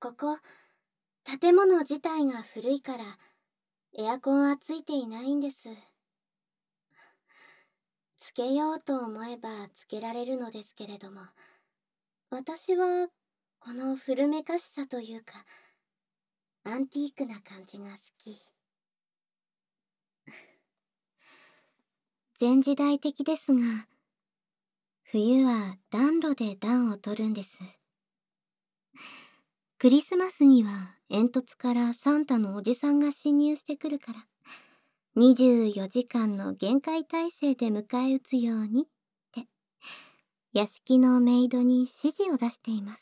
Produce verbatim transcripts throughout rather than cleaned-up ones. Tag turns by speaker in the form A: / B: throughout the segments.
A: ここ、建物自体が古いから、エアコンはついていないんです。つけようと思えばつけられるのですけれども、私は、この古めかしさというか、アンティークな感じが好き。前時代的ですが、冬は暖炉で暖を取るんです。クリスマスには煙突からサンタのおじさんが侵入してくるから、にじゅうよじかんの厳戒態勢で迎え撃つようにって、屋敷のメイドに指示を出しています。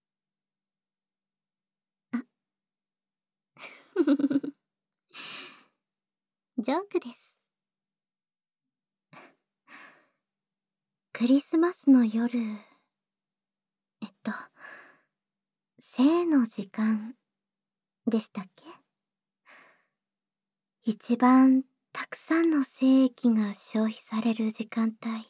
A: あ、ジョークです。クリスマスの夜、えっと、生の時間でしたっけ？一番たくさんの精液が消費される時間帯。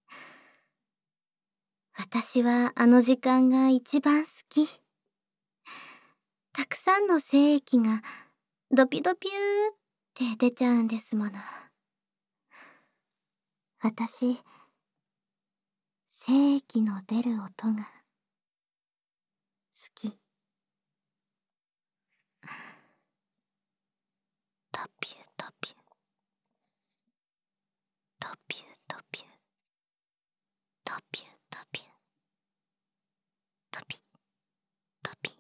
A: 私はあの時間が一番好き。たくさんの精液がドピドピューって出ちゃうんですもの。私、精液の出る音が好き。トピュートピュー、トピュートピュー、トピュートピュー、トピ、トピ、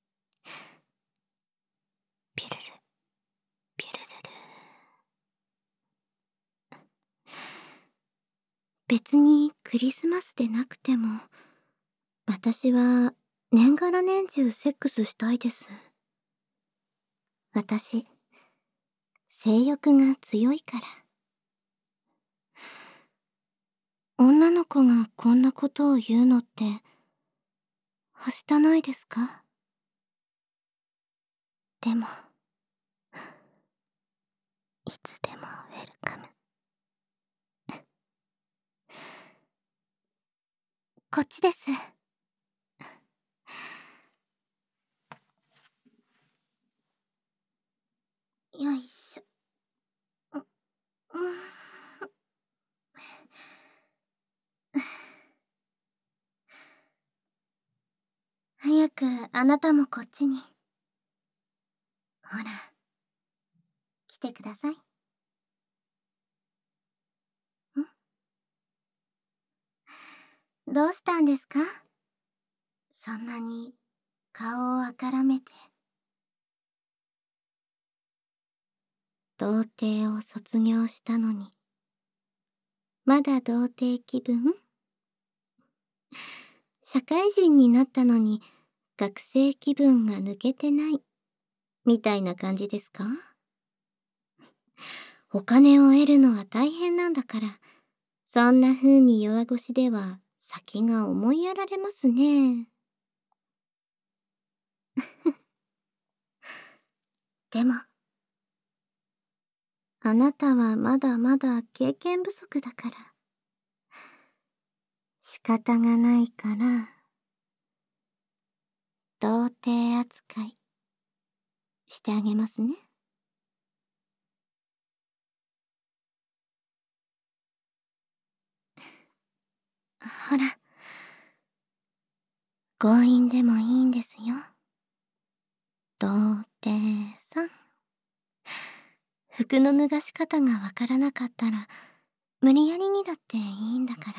A: ピュルル、ピュルルル。別にクリスマスでなくても、私は年がら年中セックスしたいです。私、性欲が強いから。女の子がこんなことを言うのって、はしたないですか？でも、いつでもウェルカム。こっちです。よいしょ。う、うーん。早くあなたもこっちに。ほら、来てください。ん？どうしたんですか？そんなに顔をあからめて。童貞を卒業したのに、まだ童貞気分？社会人になったのに学生気分が抜けてない、みたいな感じですか？お金を得るのは大変なんだから、そんな風に弱腰では先が思いやられますね。でも、あなたはまだまだ経験不足だから、仕方がないから、童貞扱いしてあげますね。ほら、強引でもいいんですよ。童貞さん。服の脱がし方がわからなかったら、無理やりにだっていいんだから。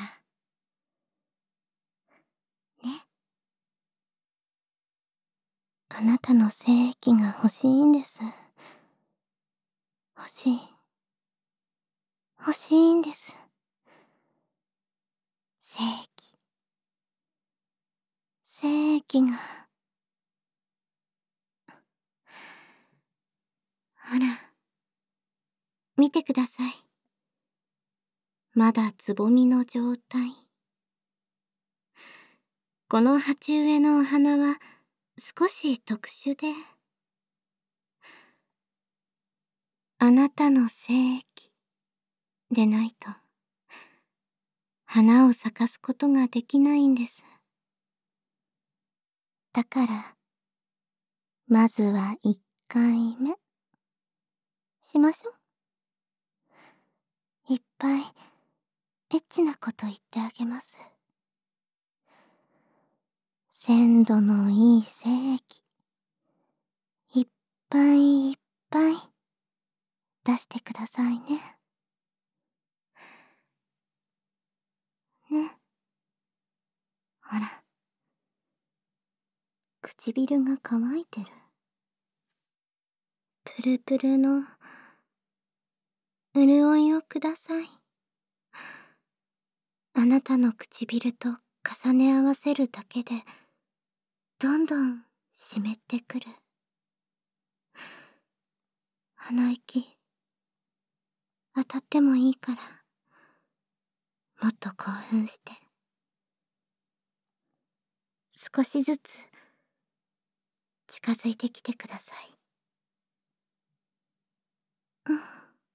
A: ね。あなたの精液が欲しいんです。欲しい。欲しいんです。精液。精液が。ほら、見てください。まだつぼみの状態。この鉢植えのお花は少し特殊で、あなたの精液でないと花を咲かすことができないんです。だからまずはいっかいめ。しましょう。いっぱい、エッチなこと言ってあげます。鮮度のいい精液、いっぱいいっぱい、出してくださいね。ね。ほら。唇が乾いてる。プルプルの、潤いをください。あなたの唇と重ね合わせるだけで、どんどん湿ってくる。鼻息、当たってもいいから、もっと興奮して。少しずつ、近づいてきてください。うん。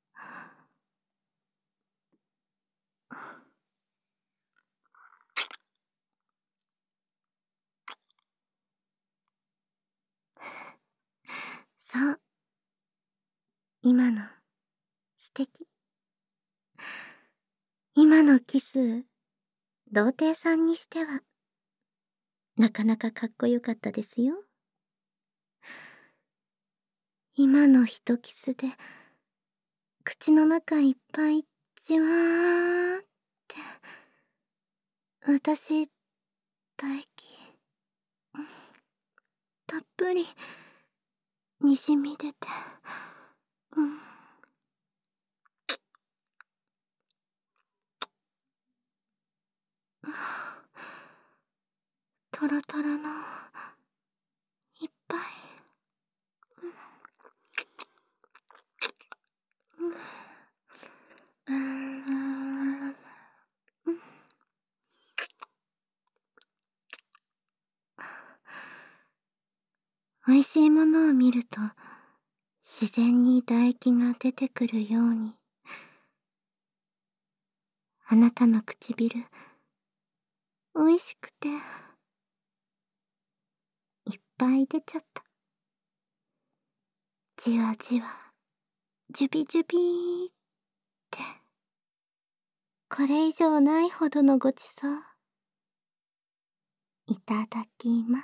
A: そう。今の、素敵。今のキス、童貞さんにしては、なかなかかっこよかったですよ。今の一キスで、口の中いっぱいじわーって、私、唾液、たっぷり、にじみ出て、うん。トロトロの、いっぱい。うん。うん。うん。美味しいものを見ると、自然に唾液が出てくるように、あなたの唇、美味しくて、いっぱい出ちゃった。じわじわ、ジュビジュビーって。これ以上ないほどのごちそう。いただきます。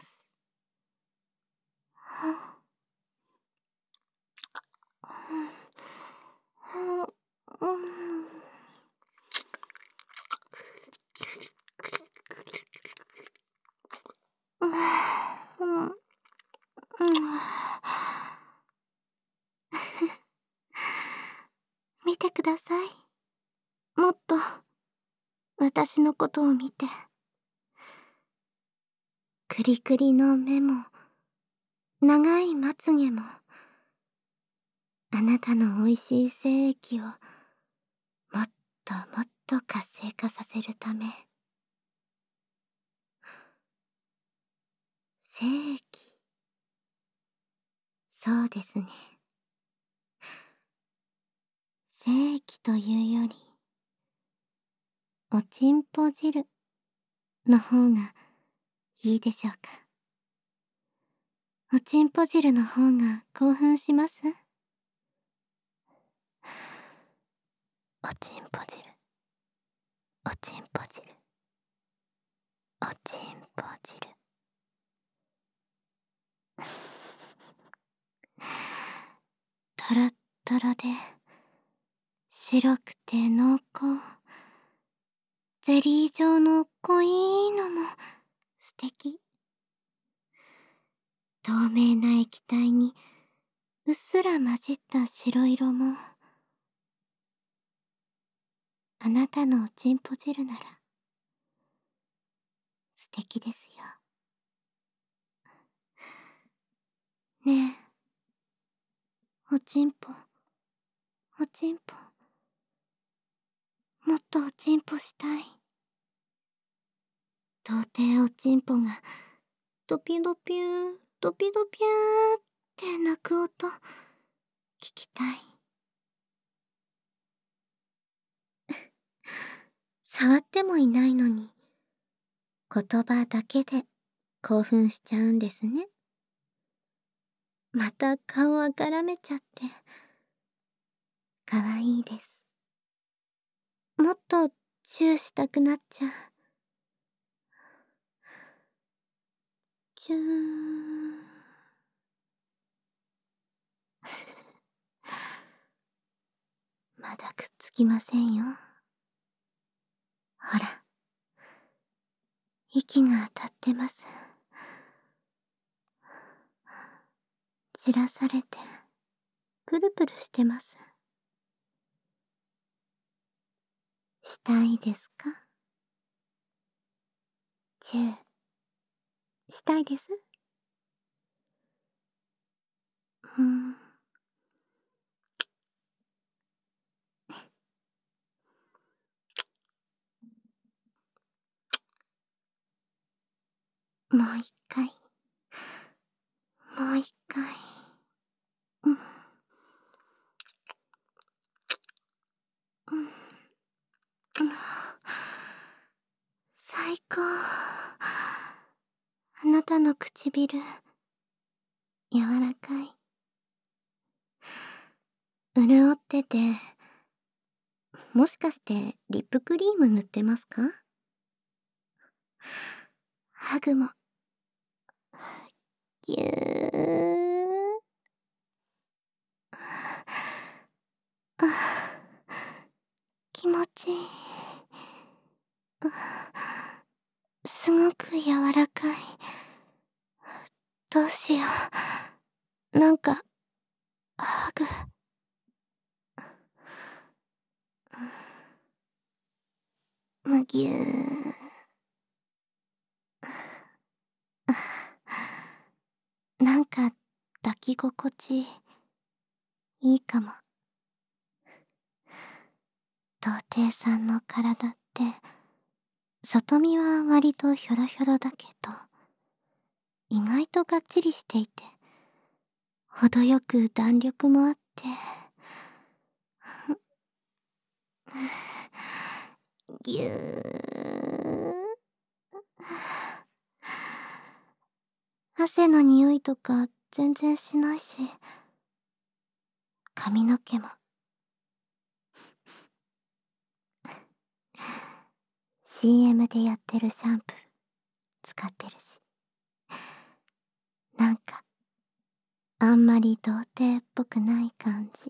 A: 見てください。もっと、私のことを見て。クリクリの目も、長いまつげも、あなたの美味しい精液を、もっともっと活性化させるため。精液。そうですね。精液というより、おちんぽ汁の方がいいでしょうか。おちんぽ汁の方が興奮します？おちんぽ汁、おちんぽ汁、おちんぽ汁。トロットロで、白くて濃厚、ゼリー状の濃いのも素敵。透明な液体にうっすら混じった白色も、あなたのおちんぽ汁なら素敵ですよ。ねえ、おちんぽ、おちんぽ、もっとおちんぽしたい。童貞おちんぽがドピドピュー、ドピドピューって鳴く音、聞きたい。触ってもいないのに、言葉だけで興奮しちゃうんですね。 また顔あからめちゃって。かわいいです。もっとチューしたくなっちゃう。チューン。まだくっつきませんよ。ほら、息が当たってます。散らされて、プルプルしてます。したいですか？チュー、したいです？うーん。もう一回。もう一回。うん。うん。うん。最高。あなたの唇、柔らかい。潤ってて、もしかしてリップクリーム塗ってますか？ハグも。ぎゅー。あ、気持ちいい。すごく柔らかい。どうしよう。なんか、ハグ。むぎゅー。なんか、抱き心地、いいかも。童貞さんの体って、外見は割とヒョロヒョロだけど、意外とがっちりしていて、程よく弾力もあって、ぎゅー。汗の匂いとか全然しないし、髪の毛も。シーエム でやってるシャンプー使ってるし。なんか、あんまり童貞っぽくない感じ。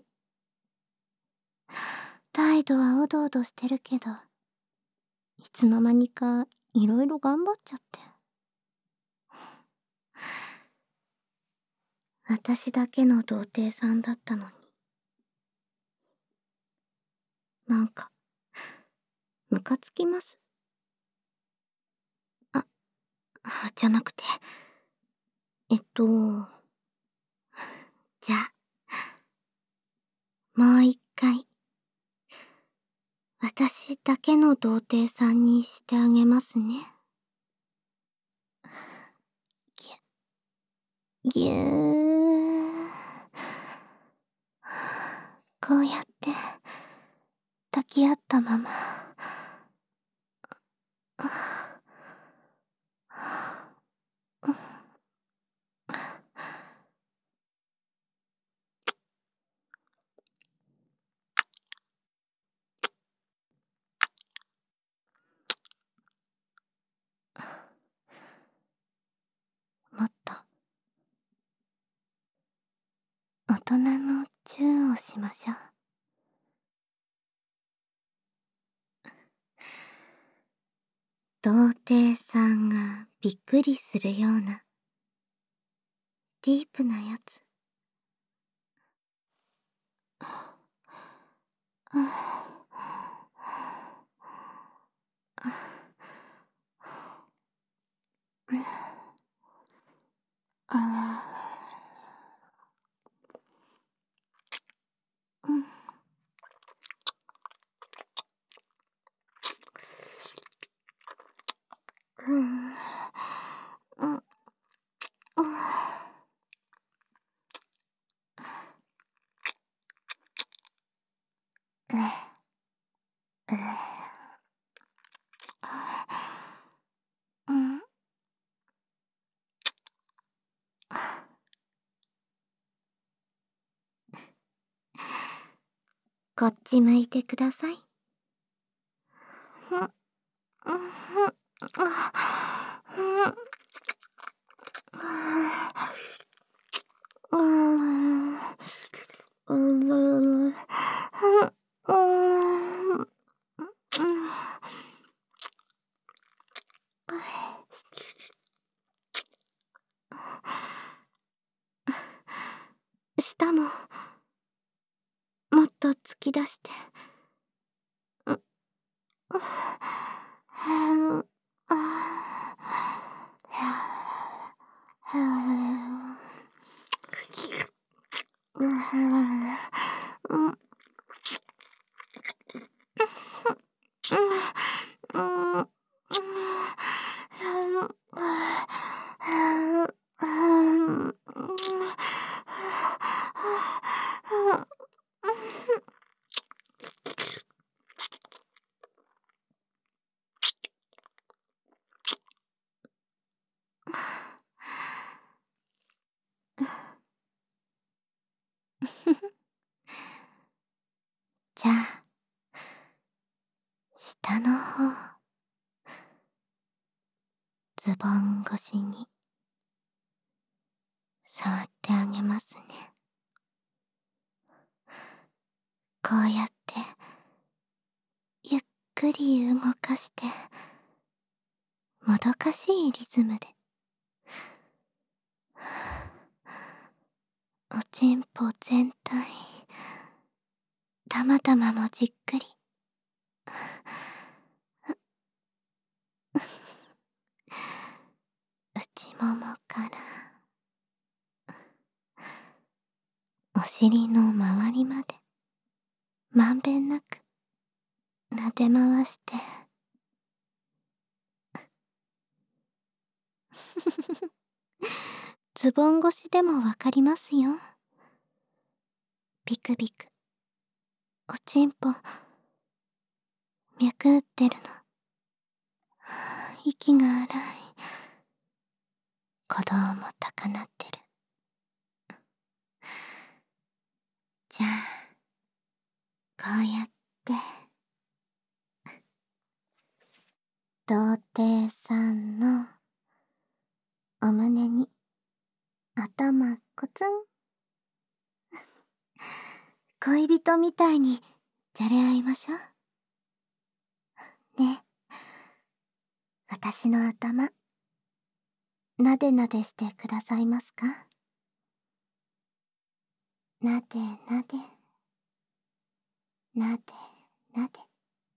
A: 態度はおどおどしてるけど、いつの間にかいろいろ頑張っちゃって。私だけの童貞さんだったのに。なんか、ムカつきます。あ、じゃなくて。えっと、じゃあ、もう一回、私だけの童貞さんにしてあげますね。ぎゅ、ぎゅー。こうやって、抱き合ったまま。もっと、大人のチューをしましょう。童貞さんがびっくりするような、ディープなやつ。うん、うん、うん、うん。 こっち向いてください。ふん、ふん、ふん、ふん、うーん、舌ももっと突き出して。じゃあ、下の方、ズボン越しに触ってあげますね。こうやってゆっくり動かしてもどかしいリズムで、おちんぽ全体、たまたまもじっくり内ももからお尻の周りまでまんべんなく撫で回してズボン越しでもわかりますよ。ビクビクおちんぽ脈打ってるの。息が荒い。鼓動も高鳴ってる。じゃあこうやって童貞さんのお胸に頭コツン恋人みたいにじゃれ合いましょうね。私の頭なでなでしてくださいますか？なでなでなでなで。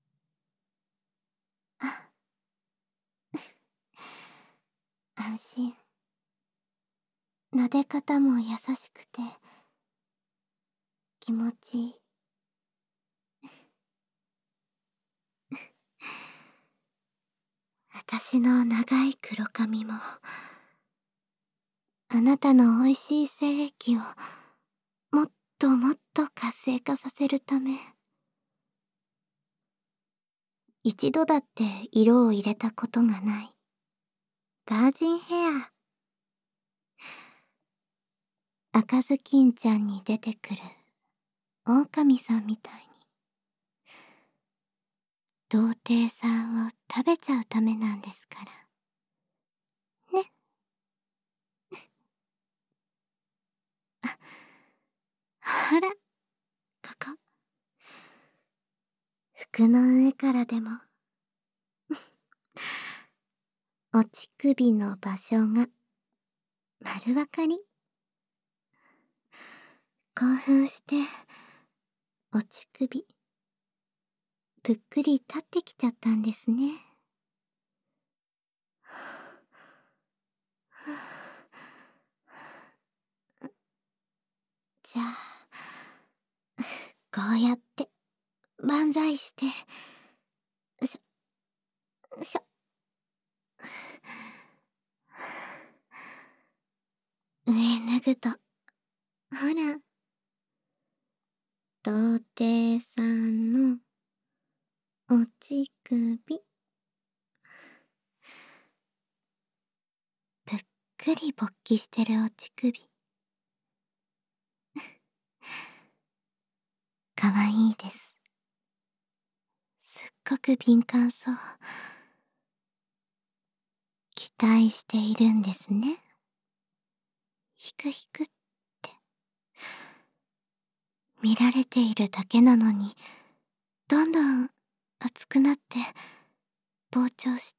A: あ安心。撫で方も優しくて気持ちいい。私の長い黒髪もあなたの美味しい精液をもっともっと活性化させるため、一度だって色を入れたことがないバージンヘア。赤ずきんちゃんに出てくる狼さんみたいに童貞さんを食べちゃうためなんですからね。あ、ほら、ここ服の上からでもお乳首の場所が丸わかり。興奮してお乳首ぷっくり立ってきちゃったんですね。じゃあこうやって万歳してよいしょよいしょ。上脱ぐとほら童貞さんのお乳首ぷっくり勃起してるお乳首かわいいです。すっごく敏感そう。期待しているんですね。ひくひくって。見られているだけなのに、どんどん熱くなって、膨張して。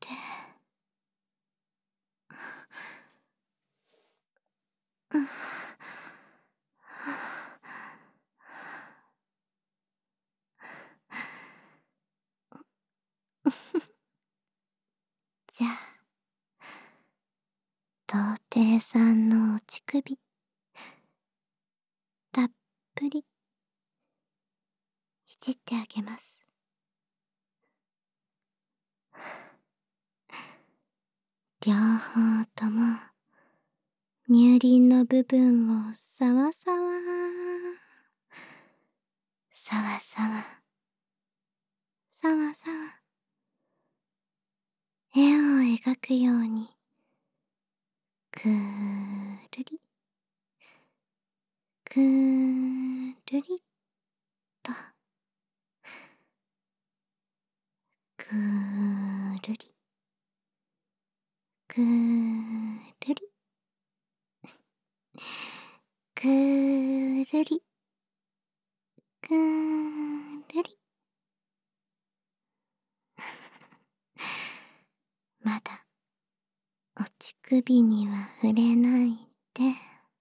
A: うん、じゃあ、童貞さんのお乳首、たっぷり、いじってあげます。両方とも、乳輪の部分をさわさわ、さわさわ、さわさわ、円を描くように、くるり、くるりっと、くるり、くるり、くるり、くるり。まだ、お乳首には触れないで、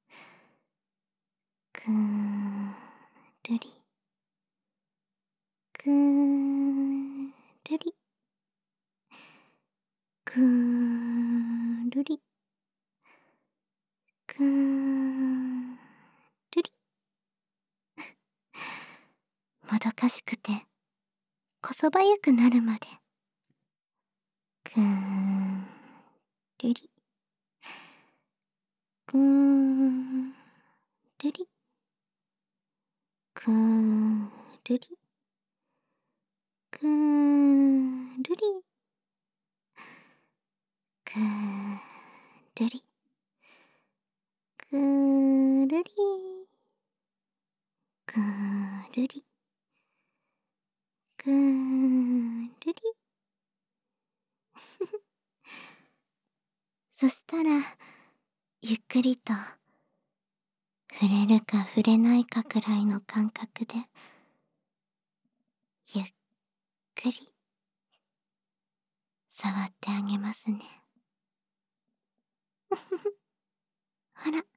A: くるり、くるり、くるり、くるり。もどかしくて、こそばゆくなるまで。くるり、くるり、くるり、くるり、くるり、くるり、くるり、くるり。そしたら、ゆっくりと、触れるか触れないかくらいの感覚で、ゆっくり、触ってあげますね。ほら、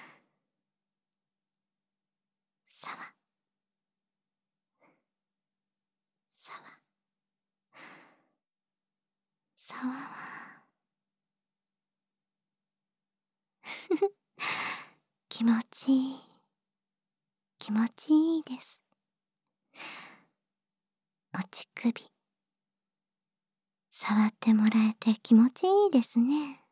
A: さわ、さわ、さわは、気持ちいい、気持ちいいです。お乳首、触ってもらえて気持ちいいですね。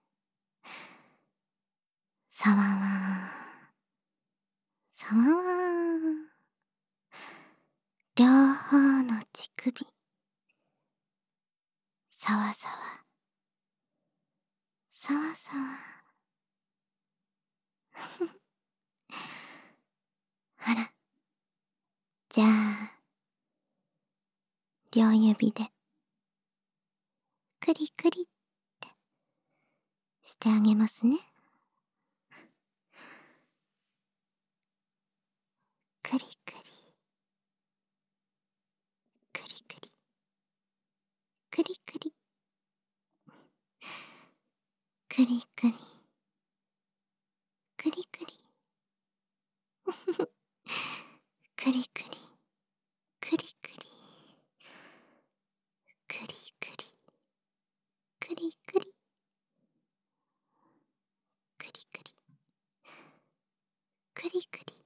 A: さわわ、さわわ、両方の乳首、さわさわ、さわさわ。あら、じゃあ、両指で、くりくりってしてあげますね。くりくり、くりくり、くりくり、くりくり、くりくり、くりくり、くりくり、くりくり、くりくり、くりくり、くりくり、くりくり、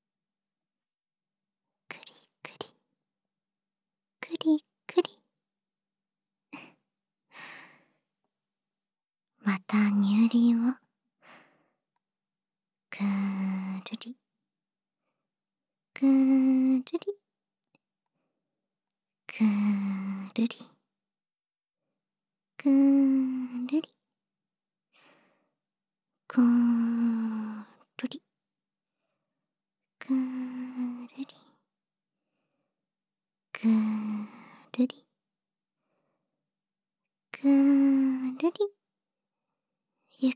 A: くりくり。また乳輪を、くるり、くるり、くるり、くるり、くるり、くるり、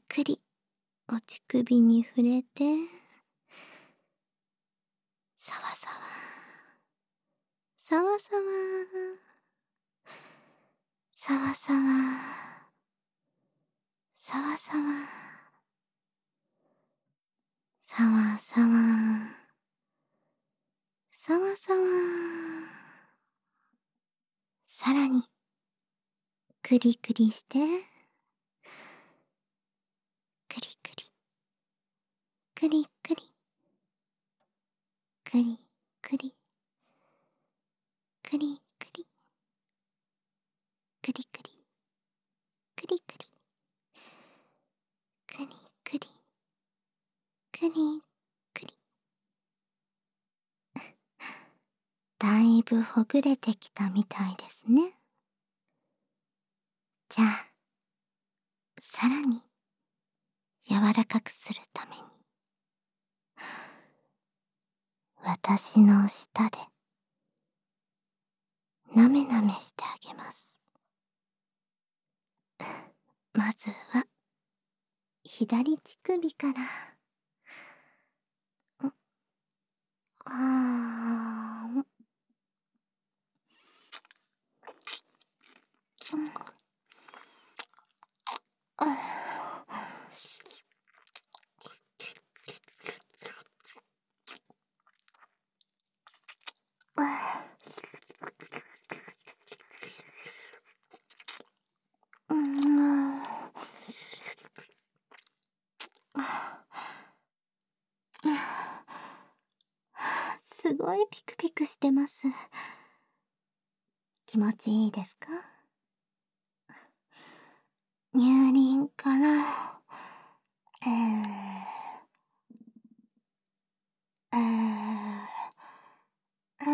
A: くりお乳首に触れて、さわさわ、さわさわ、さわさわ、さわさわ、さわさわ、さわさわ。さらに、くりくりして、くりくり、くりくり、くりくり、くりくり、くりくり、くりくり、くりくり、くりくり。だいぶほぐれてきたみたいですね。じゃあ、さらに柔らかくするために、私の舌でなめなめしてあげます。まずは、左乳首から。あーん。すごいピクピクしてます。気持ちいいですか？乳輪から、えー、えー、えー、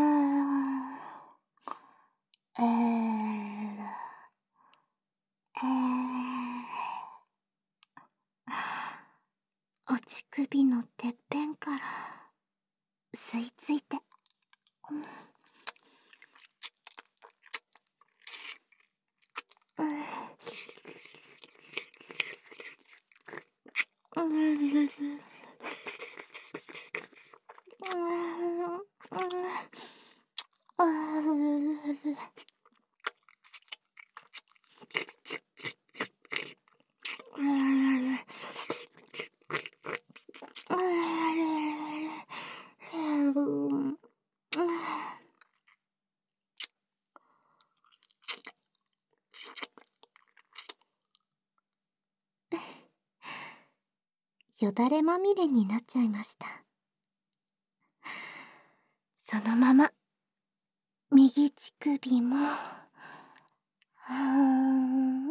A: えー、えー、お乳首のてっぺんから吸い付いて、うん、うん、よだれまみれになっちゃいました。そのまま右乳首も、はーん、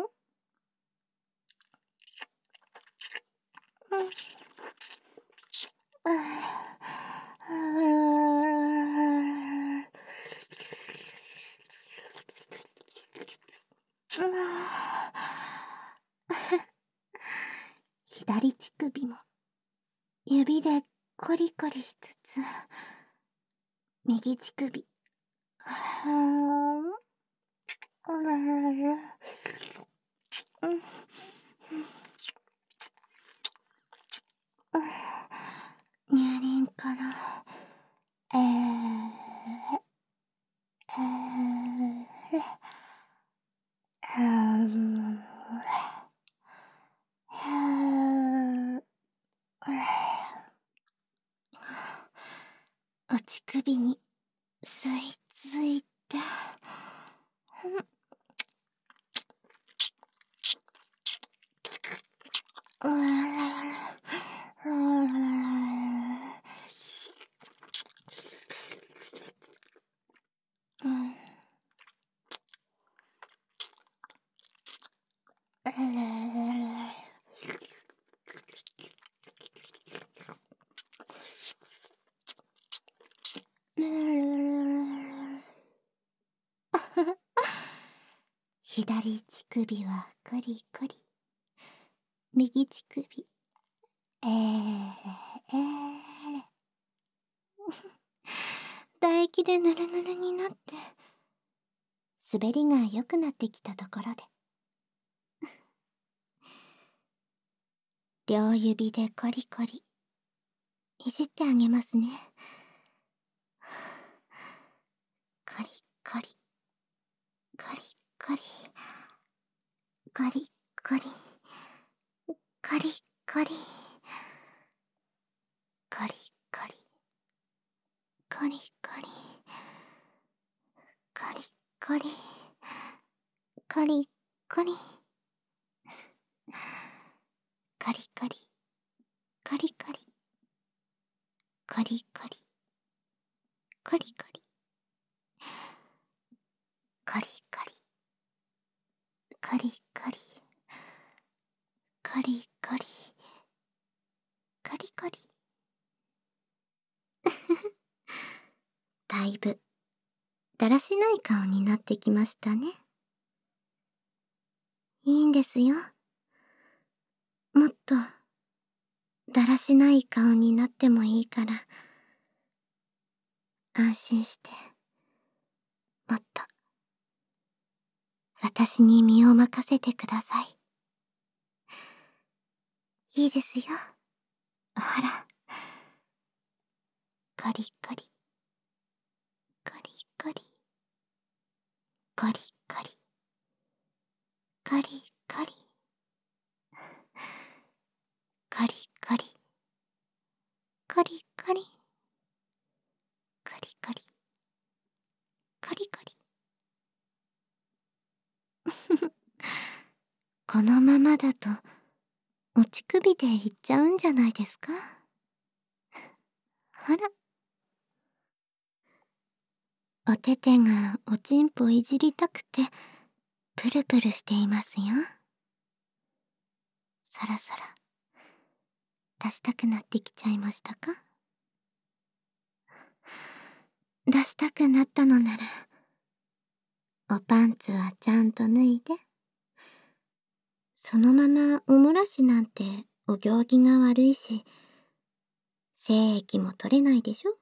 A: 左乳首も指でコリコリしつつ、右乳首、はーん、乳輪から、えー、えー、うーん、お乳首に吸い付いて、う左乳首はコリコリ、右乳首、えー、えー、唾液でヌルヌルになって、滑りが良くなってきたところで、 両指でコリコリいじってあげますね。コリコリコリコリコリコリコリコリコリコリコリコリコリコリコリコリコリカリカリカリカリカリカリカリカリカリカリカリカリカリカリカリカリだいぶだらしない顔になってきましたね。いいんですよ。もっとだらしない顔になってもいいから、安心してもっと私に身を任せてください。いいですよ。ほら、カリカリカリカリカリカリカリカリカリカリカリカリカリカリカリカリこのままだとお乳首でいっちゃうんじゃないですか。あら、おててがおちんぽいじりたくてプルプルしていますよ。そろそろ出したくなってきちゃいましたか。出したくなったのならおパンツはちゃんと脱いで。そのままおもらしなんてお行儀が悪いし、精液も取れないでしょ。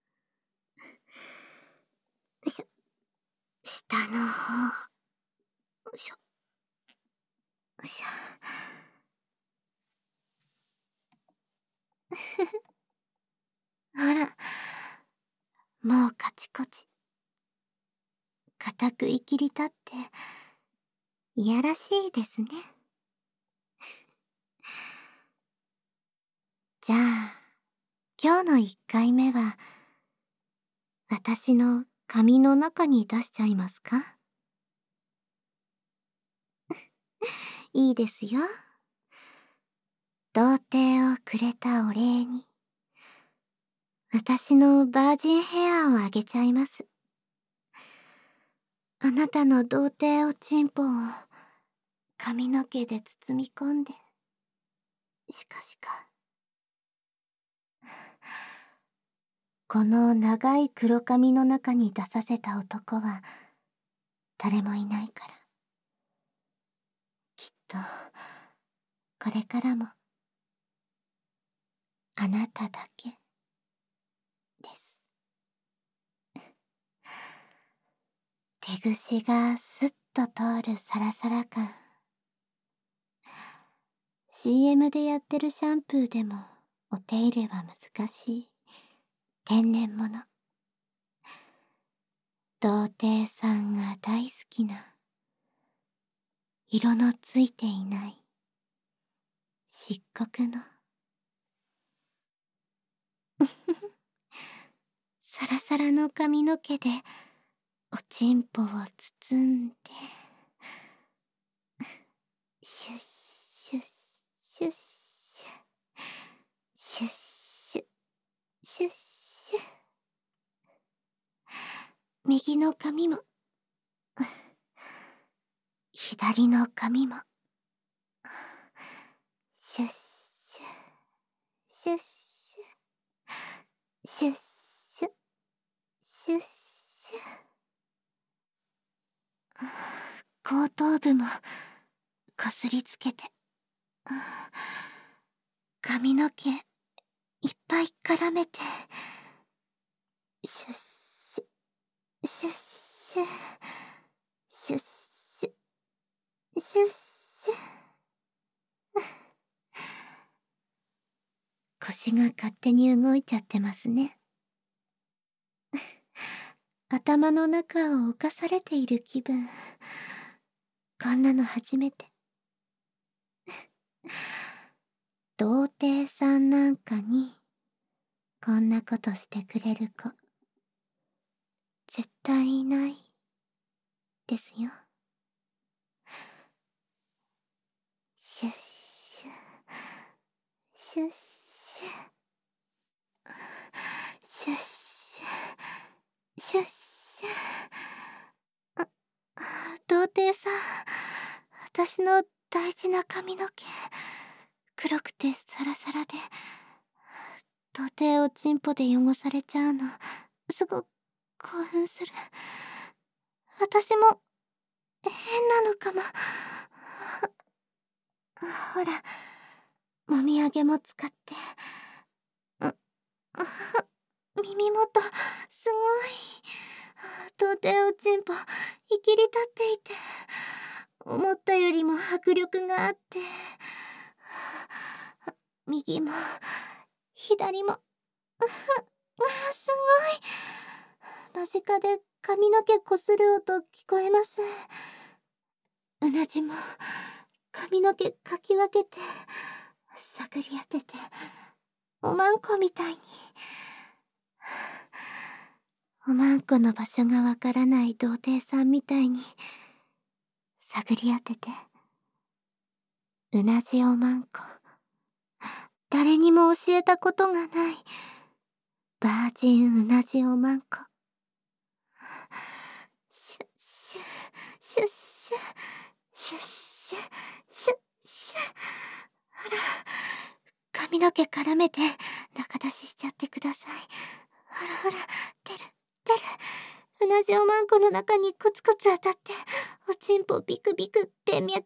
A: し、下の方、よいしょ、よいしょ。あら、もうカチコチ。固くいきり立って、いやらしいですね。じゃあ、今日の一回目は、私の髪の中に出しちゃいますか。いいですよ。童貞をくれたお礼に、私のバージンヘアをあげちゃいます。あなたの童貞おちんぽを髪の毛で包み込んで、しかしか。この長い黒髪の中に出させた男は誰もいないから。きっと、これからも、あなただけ、です。手ぐしがスッと通るサラサラ感。シーエム でやってるシャンプーでもお手入れは難しい天然物。童貞さんが大好きな色のついていない漆黒のサラサラの髪の毛でおちんぽを包んで、シュッシュッシュッシュッシュッシュッシュッシュッ。右の髪も左の髪もシュッシュッシュッシュッシュッシュッシュッシュッ。後頭部もこすりつけて、髪の毛いっぱい絡めて、シュッシュッシュッシュッシュッシュッシュッシュッ。 腰が勝手に動いちゃってますね。頭の中を侵されている気分。こんなの初めて。童貞さんなんかに、こんなことしてくれる子、絶対いないですよ。シュッシュ、シュッシュ、シュッシュ、シュッシュ。童貞さん、私の大事な髪の毛、黒くてサラサラで、童貞をチンポで汚されちゃうの、すごく興奮する。私も、変なのかも。ほら、もみあげも使って。耳元、すごい。童貞おちんぽ、いきり立っていて、思ったよりも迫力があって、右も、左も、すごい。間近で髪の毛こする音聞こえます。うなじも、髪の毛かき分けて、探り当てて、おまんこみたいに。おまんこの場所がわからない童貞さんみたいに、探り当てて。うなじおまんこ。誰にも教えたことがない、バージンうなじおまんこ。シュッシュ、シュッシュ、シュッシュ、シュッシュ。ほら、髪の毛絡めて中出ししちゃってください。ほらほら、出る、出る。うなじおまんこの中にコツコツ当たって、おちんぽビクビクって脈打って。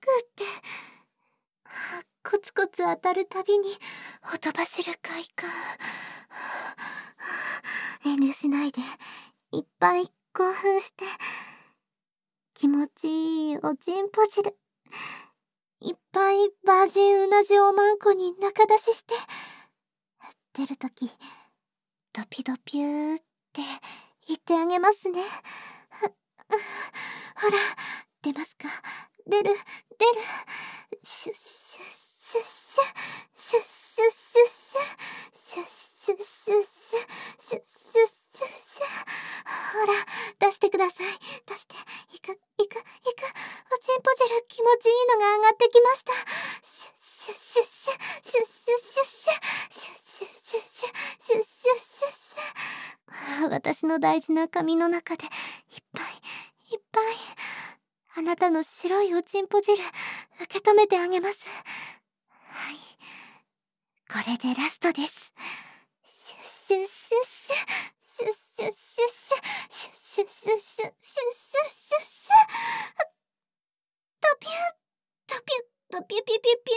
A: コツコツ当たるたびに、ほとばしる快感。遠慮しないで、いっぱい興奮して。気持ちいいおちんぽ汁。いっぱいバージンうなじおまんこに中出しして。出るとき、ドピドピューって言ってあげますね。ほら、出ますか。出る、出る。シュッシュッシュッシュッ、シュッシュッシュッシュッ、シュッシュッシュッシュッ、シュッシュッシュッシュッシュッ。ほら、出してください。出して、いく、いく、いく。おちんぽ汁気持ちいいのが上がってきました。シュッシュッシュッシュッ、シュッシュッシュッシュッ、シュッシュッシュッシュッ、シュッシュッシュッシュッ。私の大事な髪の中でいっぱいいっぱいあなたの白いおちんぽ汁受け止めてあげます。はい、これでラストです。シュッシュッシュッシュッ、シュッシュッシュッシュッ、シュッシュッシュッシュッシュッシュッシュッシュッシュッ、ドピュッドピュッドピュピュピュピュ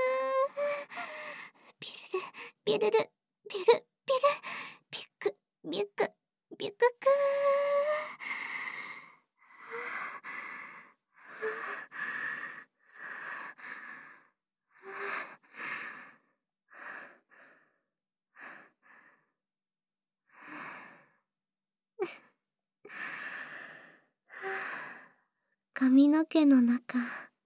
A: ー、ピルルピルルピルピルピュクビュクビュクク髪の毛の中、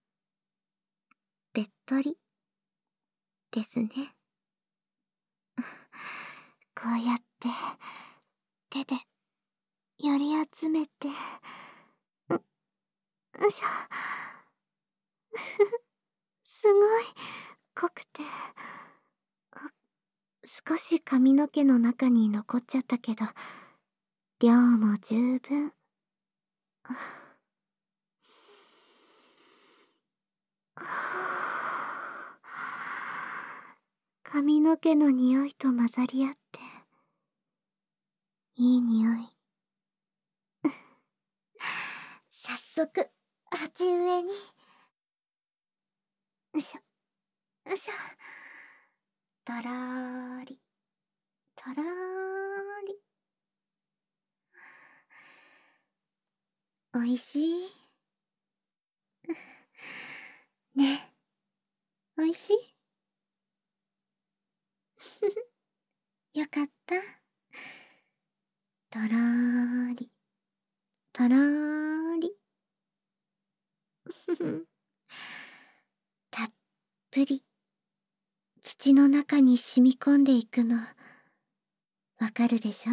A: べっとりですね。こうやって手で寄り集めて、う、よいしょ。すごい濃くて、少し髪の毛の中に残っちゃったけど、量も十分。髪の毛の匂いと混ざり合って、いい匂い。早速、鉢植えに。よいしょ、よいしょ。とろーり、とろーり。おいしいね。おいしいたっぷり土の中に染み込んでいくの、わかるでしょ？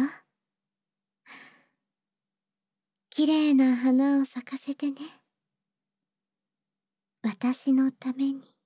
A: きれいな花を咲かせてね。私のために。